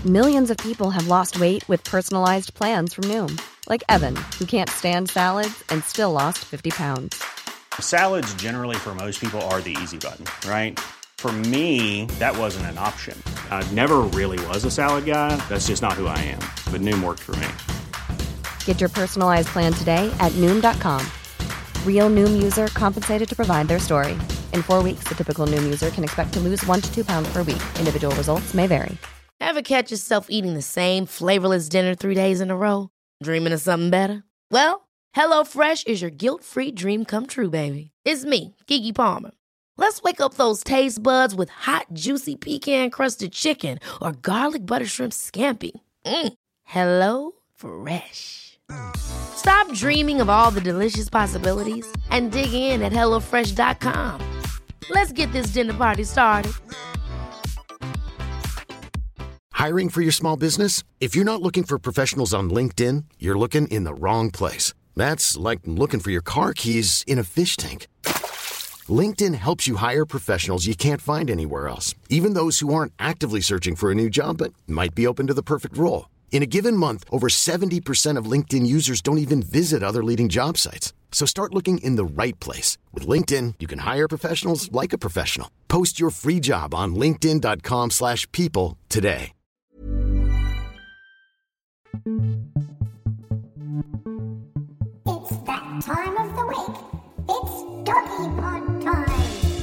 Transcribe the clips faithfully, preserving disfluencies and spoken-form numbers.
Millions of people have lost weight with personalized plans from Noom. Like Evan, who can't stand salads and still lost fifty pounds. Salads generally for most people are the easy button, right? For me, that wasn't an option. I never really was a salad guy. That's just not who I am. But Noom worked for me. Get your personalized plan today at Noom dot com. Real Noom user compensated to provide their story. In four weeks, the typical Noom user can expect to lose one to two pounds per week. Individual results may vary. Ever catch yourself eating the same flavorless dinner three days in a row? Dreaming of something better? Well, HelloFresh is your guilt-free dream come true, baby. It's me, Keke Palmer. Let's wake up those taste buds with hot, juicy pecan-crusted chicken or garlic butter shrimp scampi. Mm. Hello Fresh. Stop dreaming of all the delicious possibilities and dig in at hello fresh dot com. Let's get this dinner party started. Hiring for your small business? If you're not looking for professionals on LinkedIn, you're looking in the wrong place. That's like looking for your car keys in a fish tank. LinkedIn helps you hire professionals you can't find anywhere else, even those who aren't actively searching for a new job but might be open to the perfect role. In a given month, over seventy percent of LinkedIn users don't even visit other leading job sites. So start looking in the right place. With LinkedIn, you can hire professionals like a professional. Post your free job on linkedin dot com slash people today. It's that time of the week. It's Doggy Pod time.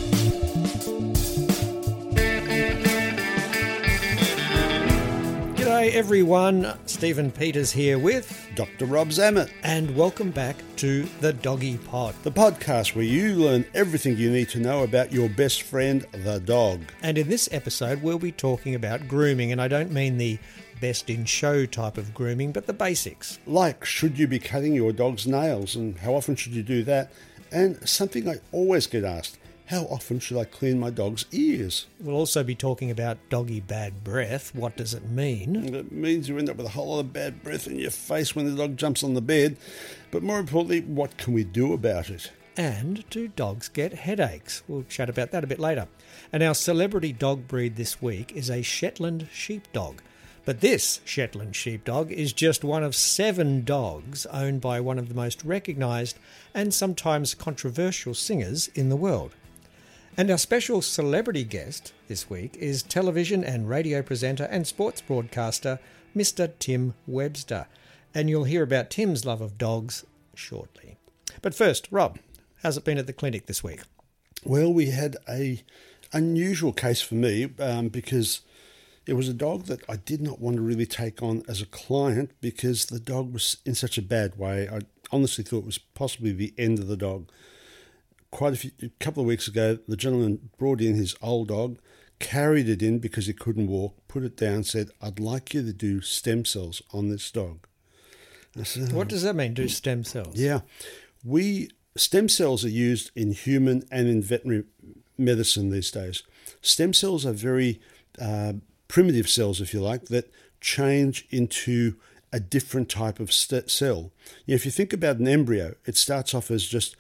G'day everyone, Stephen Peters here with Doctor Rob Zammit. And welcome back to the Doggy Pod. The podcast where you learn everything you need to know about your best friend, the dog. And in this episode we'll be talking about grooming, and I don't mean the best in show type of grooming, but the basics. Like, should you be cutting your dog's nails and how often should you do that? And something I always get asked, how often should I clean my dog's ears? We'll also be talking about doggy bad breath. What does it mean? It means you end up with a whole lot of bad breath in your face when the dog jumps on the bed. But more importantly, what can we do about it? And do dogs get headaches? We'll chat about that a bit later. And our celebrity dog breed this week is a Shetland sheepdog. But this Shetland sheepdog is just one of seven dogs owned by one of the most recognised and sometimes controversial singers in the world. And our special celebrity guest this week is television and radio presenter and sports broadcaster Mister Tim Webster. And you'll hear about Tim's love of dogs shortly. But first, Rob, how's it been at the clinic this week? Well, we had a unusual case for me um, because it was a dog that I did not want to really take on as a client because the dog was in such a bad way. I honestly thought it was possibly the end of the dog. Quite a, few, a couple of weeks ago, the gentleman brought in his old dog, carried it in because he couldn't walk, put it down, said, I'd like you to do stem cells on this dog. I said, what does that mean, do stem cells? Yeah. we Stem cells are used in human and in veterinary medicine these days. Stem cells are very uh, primitive cells, if you like, that change into a different type of st- cell. You know, if you think about an embryo, it starts off as just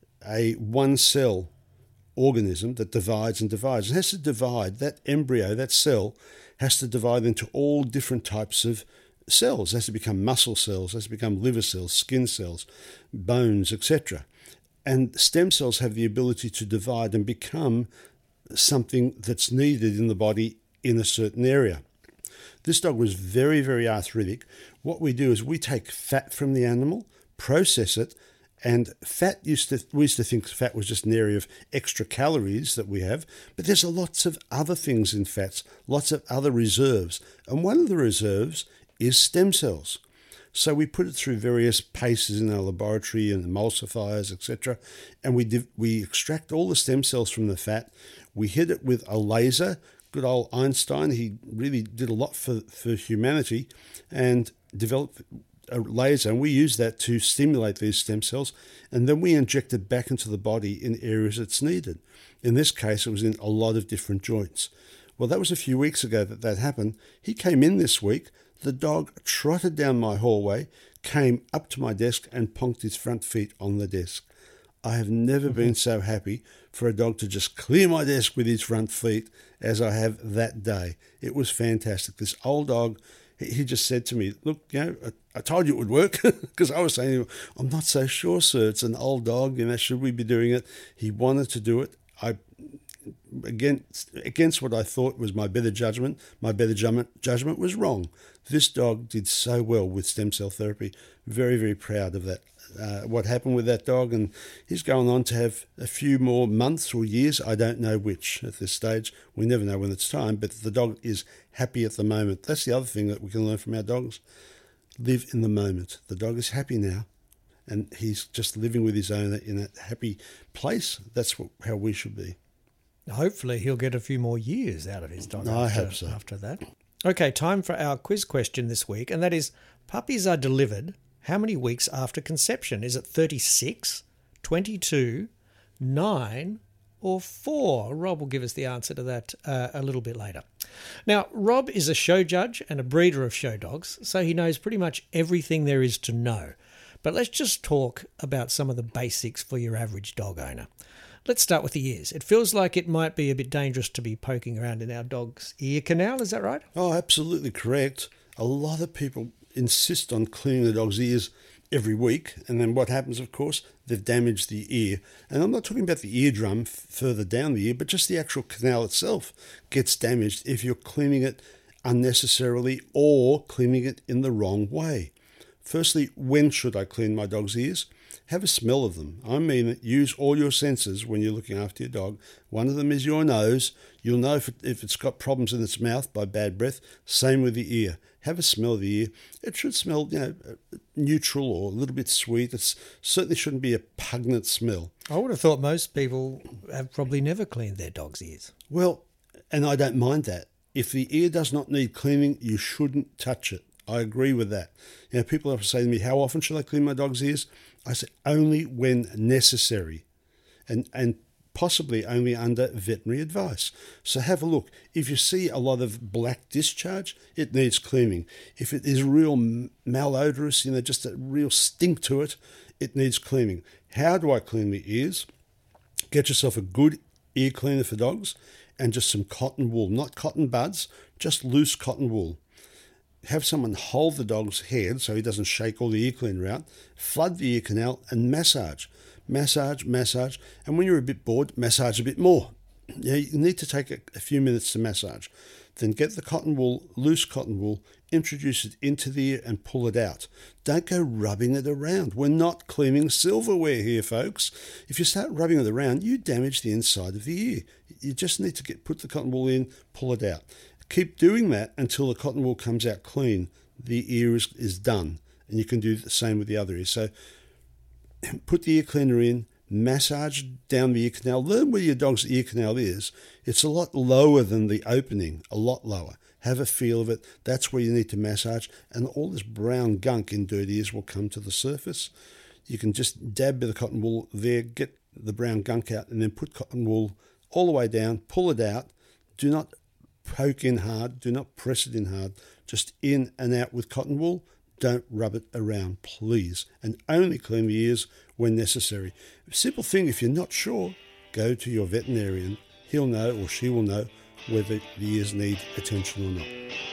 a one-cell organism that divides and divides. It has to divide, that embryo, that cell, has to divide into all different types of cells. It has to become muscle cells, it has to become liver cells, skin cells, bones, et cetera. And stem cells have the ability to divide and become something that's needed in the body in a certain area. This dog was very, very arthritic. What we do is we take fat from the animal, process it, and fat used to, we used to think fat was just an area of extra calories that we have, but there's lots of other things in fats, lots of other reserves. And one of the reserves is stem cells. So we put it through various paces in our laboratory and emulsifiers, et cetera, and we div- we extract all the stem cells from the fat. We hit it with a laser. Good old Einstein, he really did a lot for, for humanity and developed a laser, and we use that to stimulate these stem cells, and then we inject it back into the body in areas it's needed. In this case, it was in a lot of different joints. Well, that was a few weeks ago that that happened. He came in this week. The dog trotted down my hallway, came up to my desk and ponked his front feet on the desk. I have never mm-hmm. been so happy for a dog to just clear my desk with his front feet as I have that day. It was fantastic. This old dog, he just said to me, look, you know, I, I told you it would work, because I was saying, I'm not so sure, sir. It's an old dog, you know, should we be doing it? He wanted to do it. I, against, against what I thought was my better judgment, my better judgment, judgment was wrong. This dog did so well with stem cell therapy. Very, very proud of that. Uh, what happened with that dog, and he's going on to have a few more months or years. I don't know which at this stage. We never know when it's time, but the dog is happy at the moment. That's the other thing that we can learn from our dogs. Live in the moment. The dog is happy now, and he's just living with his owner in a happy place. That's what, how we should be. Hopefully he'll get a few more years out of his dog I after, hope so. after that. Okay, time for our quiz question this week, and that is, puppies are delivered how many weeks after conception? Is it thirty-six, twenty-two, nine, or four? Rob will give us the answer to that uh, a little bit later. Now, Rob is a show judge and a breeder of show dogs, so he knows pretty much everything there is to know. But let's just talk about some of the basics for your average dog owner. Let's start with the ears. It feels like it might be a bit dangerous to be poking around in our dog's ear canal, is that right? Oh, absolutely correct. A lot of people insist on cleaning the dog's ears every week, and then what happens, of course, they've damaged the ear. And I'm not talking about the eardrum f- further down the ear, but just the actual canal itself gets damaged if you're cleaning it unnecessarily or cleaning it in the wrong way. Firstly, when should I clean my dog's ears? Have a smell of them. I mean, use all your senses when you're looking after your dog. One of them is your nose. You'll know if, it, if it's got problems in its mouth by bad breath. Same with the ear. Have a smell of the ear. It should smell, you know, neutral or a little bit sweet. It certainly shouldn't be a pungent smell. I would have thought most people have probably never cleaned their dog's ears. Well, and I don't mind that. If the ear does not need cleaning, you shouldn't touch it. I agree with that. You know, people often say to me, how often should I clean my dog's ears? I say only when necessary, and and possibly only under veterinary advice. So have a look. If you see a lot of black discharge, it needs cleaning. If it is real malodorous, you know, just a real stink to it, it needs cleaning. How do I clean the ears? Get yourself a good ear cleaner for dogs and just some cotton wool, not cotton buds, just loose cotton wool. Have someone hold the dog's head so he doesn't shake all the ear cleaner out, flood the ear canal and massage. Massage, massage, and when you're a bit bored, massage a bit more. Yeah, you need to take a, a few minutes to massage. Then get the cotton wool, loose cotton wool, introduce it into the ear and pull it out. Don't go rubbing it around. We're not cleaning silverware here, folks. If you start rubbing it around, you damage the inside of the ear. You just need to get put the cotton wool in, pull it out. Keep doing that until the cotton wool comes out clean. The ear is, is done, and you can do the same with the other ear. So put the ear cleaner in, massage down the ear canal. Learn where your dog's ear canal is. It's a lot lower than the opening, a lot lower. Have a feel of it. That's where you need to massage, and all this brown gunk in dirty ears will come to the surface. You can just dab the cotton wool there, get the brown gunk out, and then put cotton wool all the way down, pull it out. Do not poke in hard. Do not press it in hard. Just in and out with cotton wool. Don't rub it around, please. And only clean the ears when necessary. Simple thing, if you're not sure, go to your veterinarian. He'll know or she will know whether the ears need attention or not.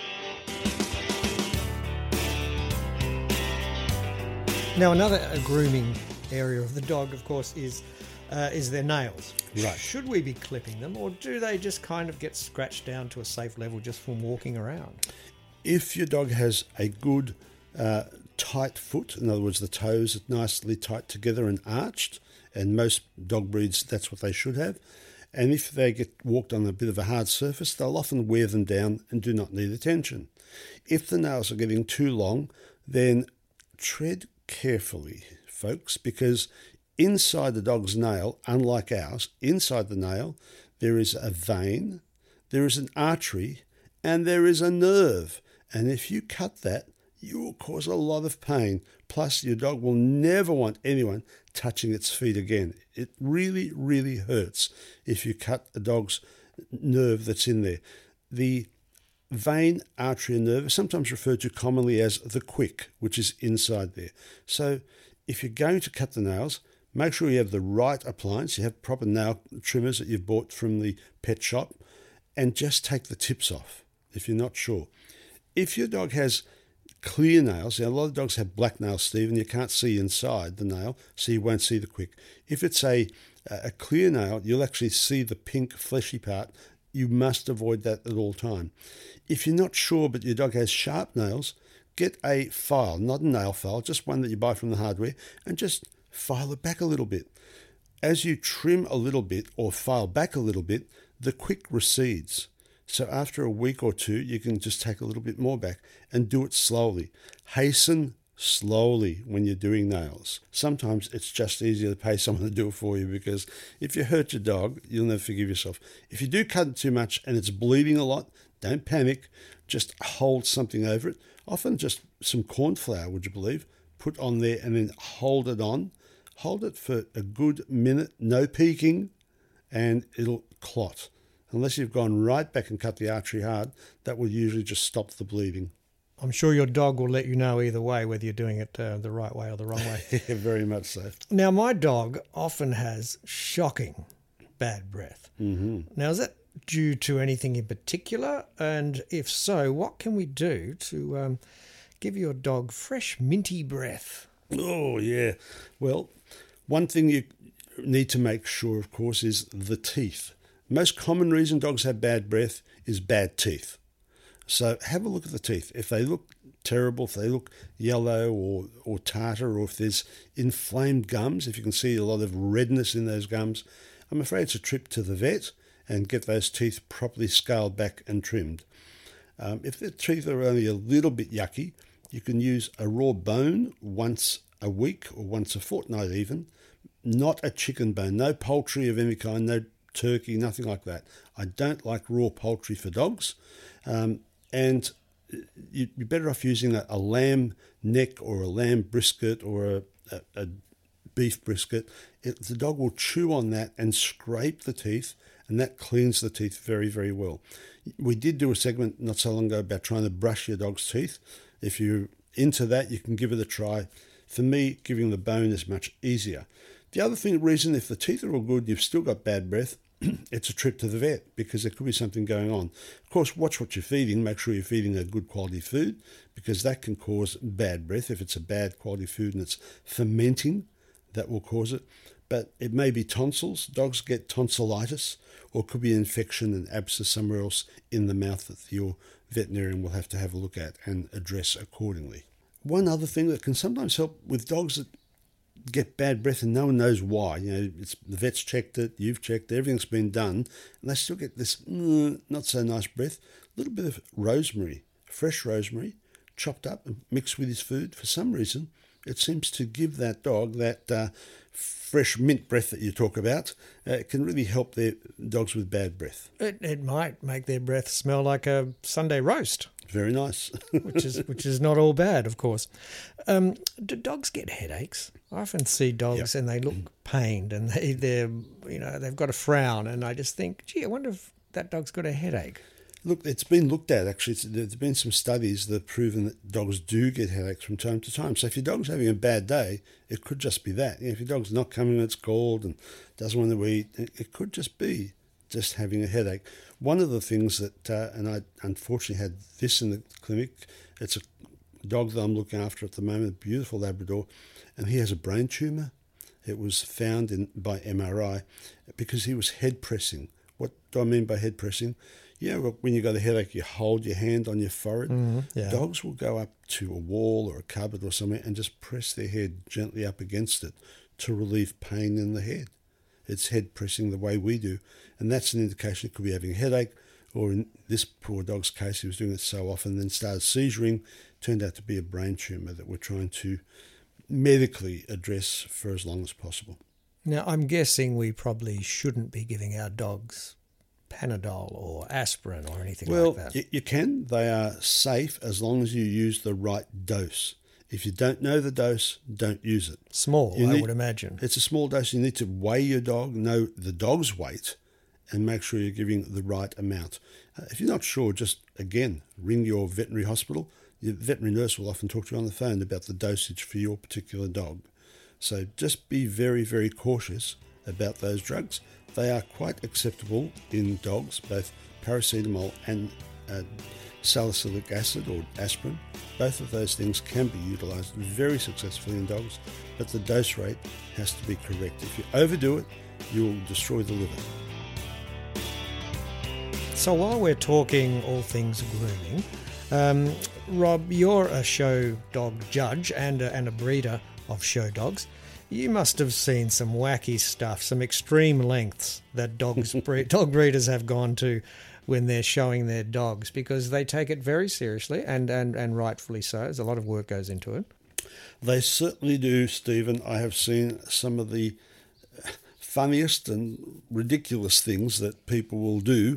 Now, another uh, grooming area of the dog, of course, is uh, is their nails. Right. Should we be clipping them, or do they just kind of get scratched down to a safe level just from walking around? If your dog has a good uh, tight foot, in other words, the toes are nicely tight together and arched, and most dog breeds, that's what they should have. And if they get walked on a bit of a hard surface, they'll often wear them down and do not need attention. If the nails are getting too long, then tread carefully, folks, because inside the dog's nail, unlike ours, inside the nail, there is a vein, there is an artery, and there is a nerve. And if you cut that, you will cause a lot of pain. Plus, your dog will never want anyone touching its feet again. It really, really hurts if you cut a dog's nerve that's in there. The vein, artery, and nerve are sometimes referred to commonly as the quick, which is inside there. So if you're going to cut the nails, Make sure you have the right appliance. You have proper nail trimmers that you've bought from the pet shop, and just take the tips off if you're not sure. If your dog has clear nails, now a lot of dogs have black nails, Stephen, you can't see inside the nail, so you won't see the quick. If it's a, a clear nail, you'll actually see the pink fleshy part. You must avoid that at all time. If you're not sure but your dog has sharp nails, get a file, not a nail file, just one that you buy from the hardware, and just file it back a little bit. As you trim a little bit or file back a little bit, the quick recedes. So after a week or two, you can just take a little bit more back and do it slowly. Hasten slowly when you're doing nails. Sometimes it's just easier to pay someone to do it for you, because if you hurt your dog, you'll never forgive yourself. If you do cut it too much and it's bleeding a lot, don't panic. Just hold something over it. Often just some corn flour, would you believe? Put on there and then hold it on. Hold it for a good minute, no peeking, and it'll clot. Unless you've gone right back and cut the artery hard, that will usually just stop the bleeding. I'm sure your dog will let you know either way whether you're doing it uh, the right way or the wrong way. Yeah, very much so. Now, my dog often has shocking bad breath. Mm-hmm. Now, is that due to anything in particular? And if so, what can we do to um, give your dog fresh, minty breath? Oh, yeah. Well, one thing you need to make sure, of course, is the teeth. Most common reason dogs have bad breath is bad teeth. So have a look at the teeth. If they look terrible, if they look yellow or, or tartar, or if there's inflamed gums, if you can see a lot of redness in those gums, I'm afraid it's a trip to the vet and get those teeth properly scaled back and trimmed. Um, if the teeth are only a little bit yucky, you can use a raw bone once a week or once a fortnight even, not a chicken bone, no poultry of any kind, no turkey, nothing like that. I don't like raw poultry for dogs. Um, and you're better off using a, a lamb neck or a lamb brisket or a, a, a beef brisket. It, the dog will chew on that and scrape the teeth, and that cleans the teeth very, very well. We did do a segment not so long ago about trying to brush your dog's teeth. If you're into that, you can give it a try. For me, giving the bone is much easier. The other thing, reason, if the teeth are all good, you've still got bad breath, it's a trip to the vet, because there could be something going on. Of course, watch what you're feeding. Make sure you're feeding a good quality food, because that can cause bad breath. If it's a bad quality food and it's fermenting, that will cause it. But it may be tonsils. Dogs get tonsillitis, or it could be an infection and abscess somewhere else in the mouth that your veterinarian will have to have a look at and address accordingly. One other thing that can sometimes help with dogs that get bad breath and no one knows why. You know, it's the vet's checked it, you've checked it, everything's been done, and they still get this mm, not so nice breath. A little bit of rosemary, fresh rosemary, chopped up and mixed with his food. For some reason, it seems to give that dog that uh, fresh mint breath that you talk about. Uh, it can really help their dogs with bad breath. It, it might make their breath smell like a Sunday roast. Very nice. which is which is not all bad, of course. Um, do dogs get headaches? I often see dogs yep. and they look pained, and they they're you know they've got a frown, and I just think, gee, I wonder if that dog's got a headache. Look, it's been looked at actually. It's, there's been some studies that have proven that dogs do get headaches from time to time. So if your dog's having a bad day, it could just be that. You know, if your dog's not coming when it's called and doesn't want to eat, it, it could just be just having a headache. One of the things that, uh, and I unfortunately had this in the clinic, it's a dog that I'm looking after at the moment, a beautiful Labrador, and he has a brain tumour. It was found in by M R I because he was head pressing. What do I mean by head pressing? You know, when you got a headache, you hold your hand on your forehead. Mm-hmm, yeah. Dogs will go up to a wall or a cupboard or somewhere and just press their head gently up against it to relieve pain in the head. It's head pressing the way we do, and that's an indication it could be having a headache, or in this poor dog's case, he was doing it so often, then started seizuring, turned out to be a brain tumour that we're trying to medically address for as long as possible. Now, I'm guessing we probably shouldn't be giving our dogs Panadol or aspirin or anything well, like that. Well, y- you can. They are safe as long as you use the right dose. If you don't know the dose, don't use it. Small, you I need, would imagine. It's a small dose. You need to weigh your dog, know the dog's weight, and make sure you're giving the right amount. Uh, if you're not sure, just, again, ring your veterinary hospital. Your veterinary nurse will often talk to you on the phone about the dosage for your particular dog. So just be very, very cautious about those drugs. They are quite acceptable in dogs, both paracetamol and uh, salicylic acid or aspirin. Both of those things can be utilised very successfully in dogs, but the dose rate has to be correct. If you overdo it, you'll destroy the liver. So while we're talking all things grooming, um, Rob, you're a show dog judge and a, and a breeder of show dogs. You must have seen some wacky stuff, some extreme lengths that dogs bre- dog breeders have gone to when they're showing their dogs, because they take it very seriously, and, and, and rightfully so. There's a lot of work goes into it. They certainly do, Stephen. I have seen some of the funniest and ridiculous things that people will do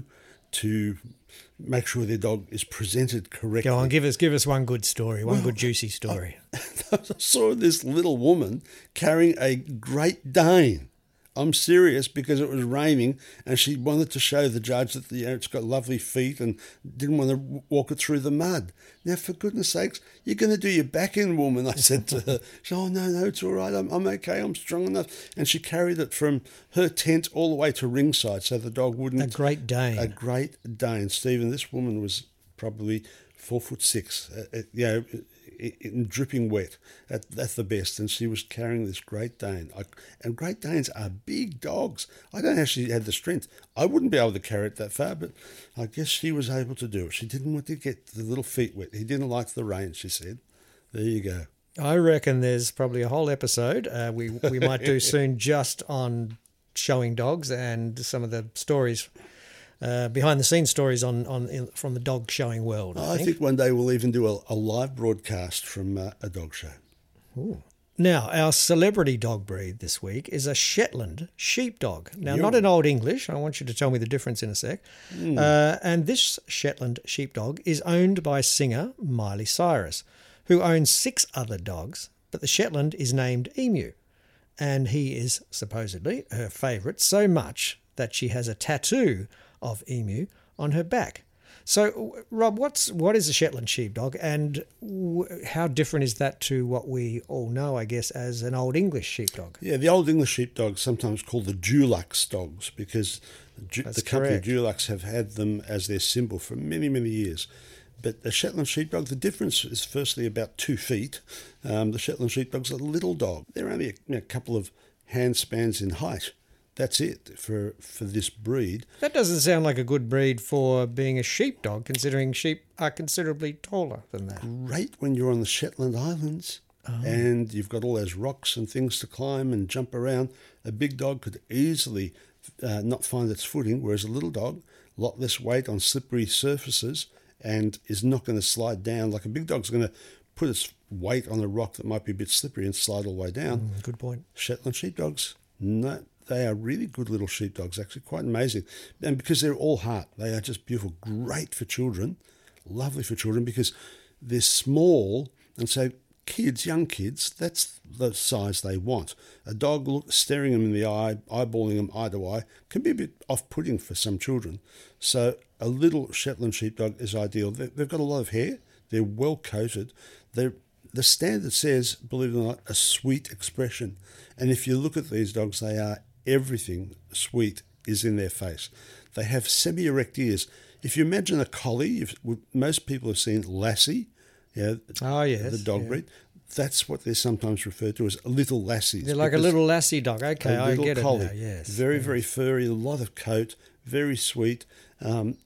to make sure their dog is presented correctly. Go on, give us give us one good story, one well, good juicy story. I, I saw this little woman carrying a Great Dane. I'm serious, because it was raining and she wanted to show the judge that the, you know, it's got lovely feet and didn't want to walk it through the mud. Now, for goodness sakes, you're going to do your back in, woman, I said to her. She said, oh, no, no, it's all right. I'm, I'm okay. I'm strong enough. And she carried it from her tent all the way to ringside so the dog wouldn't... A Great Dane. A Great Dane. Stephen, this woman was probably four foot six, uh, uh, you know, in dripping wet at, at the best, and she was carrying this Great Dane. I, and Great Danes are big dogs. I don't actually have the strength. I wouldn't be able to carry it that far, but I guess she was able to do it. She didn't want to get the little feet wet. He didn't like the rain, she said. There you go. I reckon there's probably a whole episode uh, we, we might do soon just on showing dogs and some of the stories, Uh, behind-the-scenes stories on, on in, from the dog showing world. I, I think. think one day we'll even do a, a live broadcast from uh, a dog show. Ooh. Now, our celebrity dog breed this week is a Shetland sheepdog. Now, Yo. not in Old English. I want you to tell me the difference in a sec. Mm. Uh, and this Shetland sheepdog is owned by singer Miley Cyrus, who owns six other dogs, but the Shetland is named Emu. And he is supposedly her favourite, so much that she has a tattoo of Emu on her back. So, Rob, what's what is a Shetland sheepdog, and w- how different is that to what we all know, I guess, as an Old English sheepdog? Yeah, the Old English sheepdogs, sometimes called the Dulux dogs, because Ju- the company correct. Dulux have had them as their symbol for many, many years. But the Shetland sheepdog, the difference is firstly about two feet. Um, the Shetland sheepdog's a little dog. They're only a, you know, a couple of handspans in height. That's it for, for this breed. That doesn't sound like a good breed for being a sheepdog, considering sheep are considerably taller than that. Great when you're on the Shetland Islands oh. and you've got all those rocks and things to climb and jump around. A big dog could easily uh, not find its footing, whereas a little dog, a lot less weight on slippery surfaces and is not going to slide down. Like a big dog's going to put its weight on a rock that might be a bit slippery and slide all the way down. Mm, good point. Shetland sheepdogs, no. They are really good little sheepdogs, actually, quite amazing. And because they're all heart, they are just beautiful, great for children, lovely for children, because they're small, and so kids, young kids, that's the size they want. A dog look, staring them in the eye, eyeballing them eye to eye, can be a bit off-putting for some children. So a little Shetland sheepdog is ideal. They've got a lot of hair, they're well-coated, they're the standard says, believe it or not, a sweet expression. And if you look at these dogs, they are everything sweet is in their face. They have semi-erect ears. If you imagine a collie, if, most people have seen Lassie, yeah, oh, yes, the dog yeah. breed. That's what they're sometimes referred to as little lassies. They're like a little lassie dog. Okay, I get collie. it now, yes. Very, yeah. very furry, a lot of coat, very sweet. Um,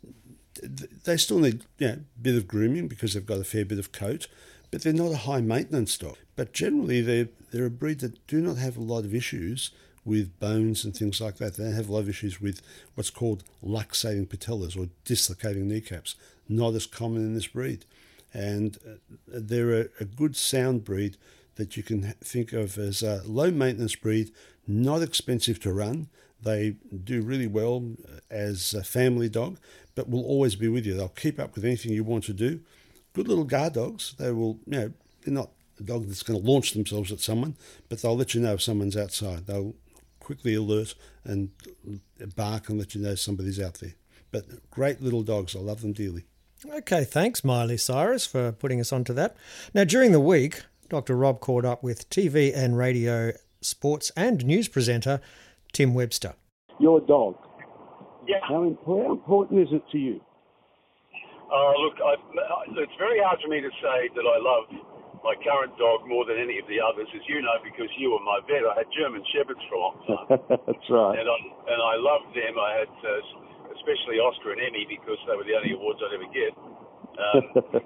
they still need you know, a bit of grooming because they've got a fair bit of coat, but they're not a high-maintenance dog. But generally, they're, they're a breed that do not have a lot of issues with bones and things like that. They don't have a lot of issues with what's called luxating patellas or dislocating kneecaps. Not as common in this breed. And uh, they're a, a good sound breed that you can think of as a low-maintenance breed, not expensive to run. They do really well as a family dog, but will always be with you. They'll keep up with anything you want to do. Good little guard dogs. They will, you know, they're not a dog that's going to launch themselves at someone, but they'll let you know if someone's outside. They'll quickly alert and bark and let you know somebody's out there. But great little dogs. I love them dearly. Okay, thanks, Miley Cyrus, for putting us onto that. Now, during the week, Doctor Rob caught up with T V and radio sports and news presenter Tim Webster. Your dog. Yeah. How, imp- how important is it to you? Uh, look, I, it's very hard for me to say that I love my current dog more than any of the others, as you know, because you were my vet. I had German Shepherds for a long time. That's right. And I, and I loved them. I had uh, especially Oscar and Emmy because they were the only awards I'd ever get. Um,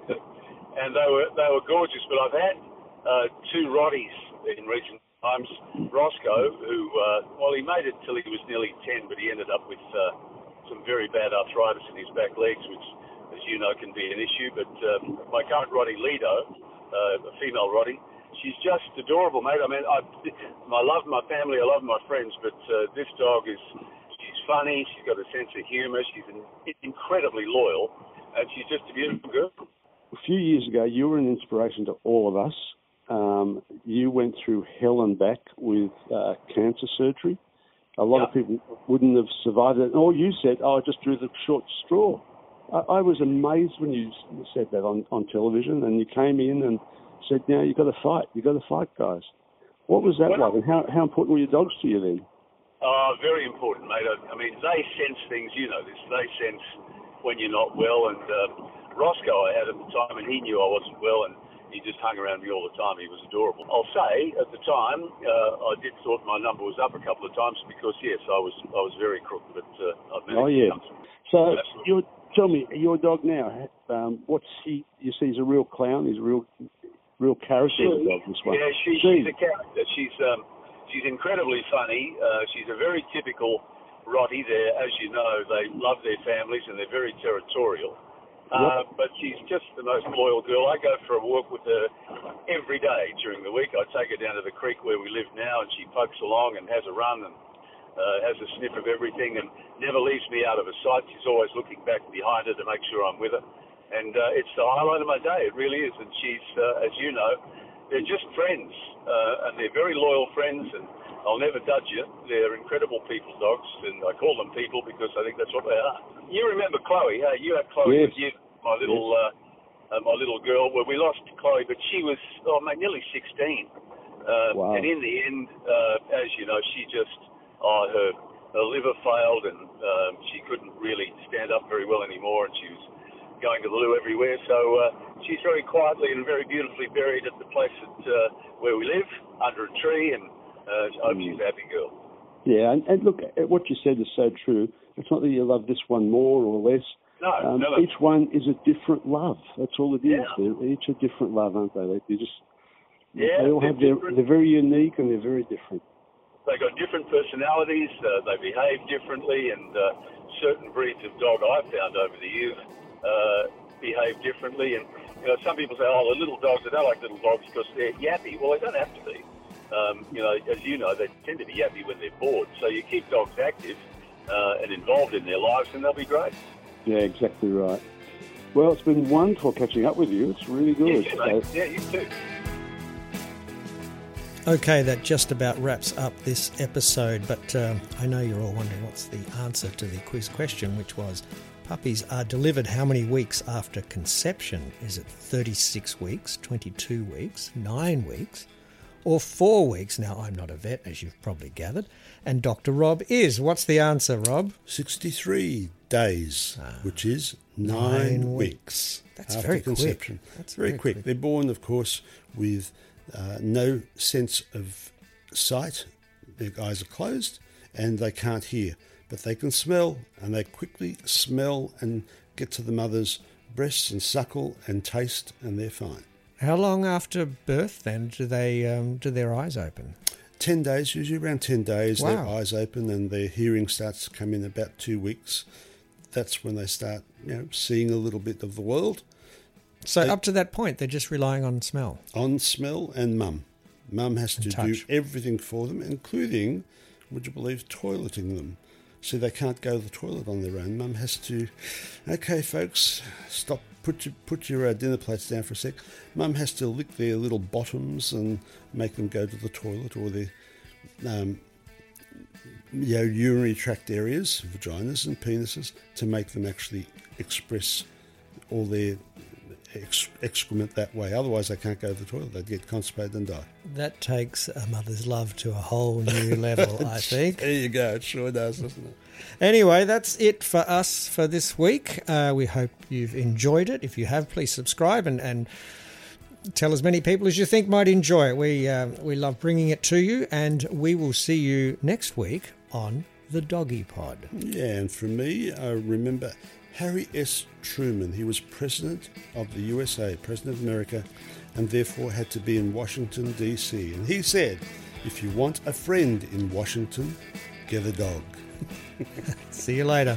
and they were they were gorgeous. But I've had uh, two Rotties in recent times. Roscoe, who, uh, well, he made it till he was nearly ten, but he ended up with uh, some very bad arthritis in his back legs, which, as you know, can be an issue. But um, my current Rottie, Lido, uh, a female Rottie, she's just adorable, mate. I mean, I, I love my family, I love my friends, but uh, this dog is, she's funny, she's got a sense of humour, she's an, incredibly loyal, and she's just a beautiful girl. A few years ago, you were an inspiration to all of us. Um, you went through hell and back with uh, cancer surgery. A lot yeah. of people wouldn't have survived it. And all you said, oh, I just drew the short straw. I, I was amazed when you said that on, on television, and you came in and said, now you've got to fight. You've got to fight, guys. What was that well, like, and how, how important were your dogs to you then? Uh, very important, mate. I, I mean, they sense things, you know this. They sense when you're not well, and uh, Roscoe I had at the time, and he knew I wasn't well, and he just hung around me all the time. He was adorable. I'll say, at the time, uh, I did thought my number was up a couple of times because, yes, I was I was very crooked, but uh, I've managed oh, yeah. to come through. So, you tell me, your dog now, um, what's he, you see he's a real clown, he's a real real character she, of the dog, this one. Yeah, she, she's a character. She's, um, she's incredibly funny. Uh, she's a very typical Rottie there. As you know, they love their families and they're very territorial. Uh, but she's just the most loyal girl. I go for a walk with her every day during the week. I take her down to the creek where we live now, and she pokes along and has a run and uh, has a sniff of everything and never leaves me out of her sight. She's always looking back behind her to make sure I'm with her. And uh, it's the highlight of my day. It really is. And she's, uh, as you know, they're just friends, uh, and they're very loyal friends, and I'll never dudge you. They're incredible people dogs, and I call them people because I think that's what they are. You remember Chloe? Hey, you had Chloe yes. with you, my little, yes. uh, uh, my little girl. Well, we lost Chloe, but she was, oh mate, nearly sixteen. Uh, wow. And in the end, uh, as you know, she just, oh, her, her liver failed, and um, she couldn't really stand up very well anymore, and she was going to the loo everywhere. So uh, she's very quietly and very beautifully buried at the place at, uh, where we live, under a tree, and uh, I hope mm. she's a happy girl. Yeah, and, and look, what you said is so true. It's not that you love this one more or less. No, um, no, no. Each one is a different love. That's all it is. Yeah. They're each a different love, aren't they? They just yeah, they all have their. Different. They're very unique and they're very different. They've got different personalities. Uh, they behave differently, and uh, certain breeds of dog I've found over the years uh, behave differently. And you know, some people say, "Oh, the little dogs, they don't like little dogs because they're yappy." Well, they don't have to be. Um, you know, as you know, they tend to be yappy when they're bored. So you keep dogs active uh, and involved in their lives, and they'll be great. Yeah, exactly right. Well, it's been wonderful catching up with you. It's really good. Yeah, mate. Yeah, you too. Okay, that just about wraps up this episode, but um, I know you're all wondering what's the answer to the quiz question, which was, puppies are delivered how many weeks after conception? Is it thirty-six weeks, twenty-two weeks, nine weeks, or four weeks? Now, I'm not a vet, as you've probably gathered, and Doctor Rob is. What's the answer, Rob? sixty-three days, ah, which is nine, nine weeks. weeks. That's after very conception. quick. That's very, very quick. quick. They're born, of course, with uh, no sense of sight. Their eyes are closed and they can't hear, but they can smell, and they quickly smell and get to the mother's breasts and suckle and taste, and they're fine. How long after birth, then, do they um, do their eyes open? Ten days, usually around ten days, wow. Their eyes open and their hearing starts to come in about two weeks. That's when they start, you know, seeing a little bit of the world. So they, up to that point, they're just relying on smell? On smell and mum. Mum has and to touch. do everything for them, including, would you believe, toileting them. So they can't go to the toilet on their own. Mum has to, okay, folks, stop, put your, put your uh, dinner plates down for a sec. Mum has to lick their little bottoms and make them go to the toilet, or their um, you know, urinary tract areas, vaginas and penises, to make them actually express all their ex- excrement that way. Otherwise, they can't go to the toilet. They'd get constipated and die. That takes a mother's love to a whole new level, I think. There you go. It sure does, doesn't it? Anyway, that's it for us for this week. Uh, we hope you've enjoyed it. If you have, please subscribe and, and tell as many people as you think might enjoy it. We, uh, we love bringing it to you, and we will see you next week on The Doggy Pod. Yeah, and for me, I remember Harry S. Truman. He was president of the U S A, president of America, and therefore had to be in Washington, D C. And he said, if you want a friend in Washington, get a dog. See you later.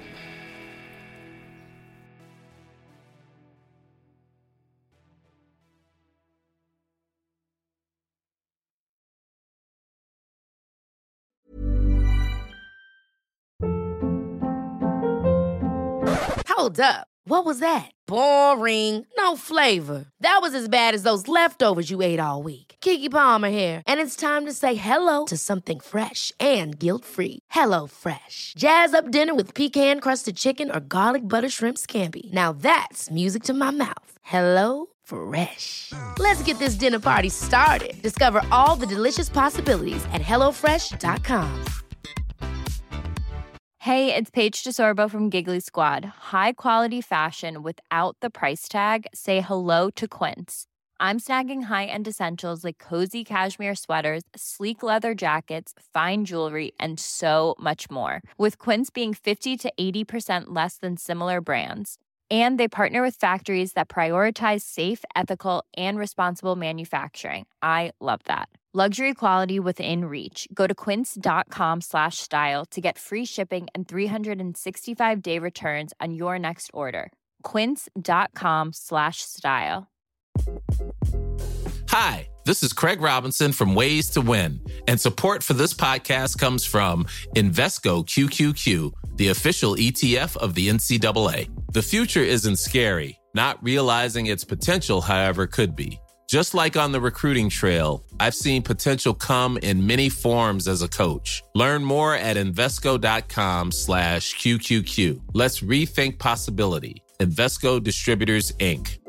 Hold up. What was that? Boring. No flavor. That was as bad as those leftovers you ate all week. Keke Palmer here, and it's time to say hello to something fresh and guilt-free. Hello Fresh. Jazz up dinner with pecan-crusted chicken or garlic butter shrimp scampi. Now that's music to my mouth. Hello Fresh. Let's get this dinner party started. Discover all the delicious possibilities at hello fresh dot com. Hey, it's Paige DeSorbo from Giggly Squad. High quality fashion without the price tag. Say hello to Quince. I'm snagging high-end essentials like cozy cashmere sweaters, sleek leather jackets, fine jewelry, and so much more. With Quince being fifty to eighty percent less than similar brands. And they partner with factories that prioritize safe, ethical, and responsible manufacturing. I love that. Luxury quality within reach. Go to quince.com slash style to get free shipping and three sixty-five day returns on your next order. Quince.com slash style. Hi, this is Craig Robinson from Ways to Win, and support for this podcast comes from Invesco Q Q Q, the official E T F of the N C double A. The future isn't scary. Not realizing its potential, however, could be. Just like on the recruiting trail, I've seen potential come in many forms as a coach. Learn more at Invesco.com slash QQQ. Let's rethink possibility. Invesco Distributors, Incorporated.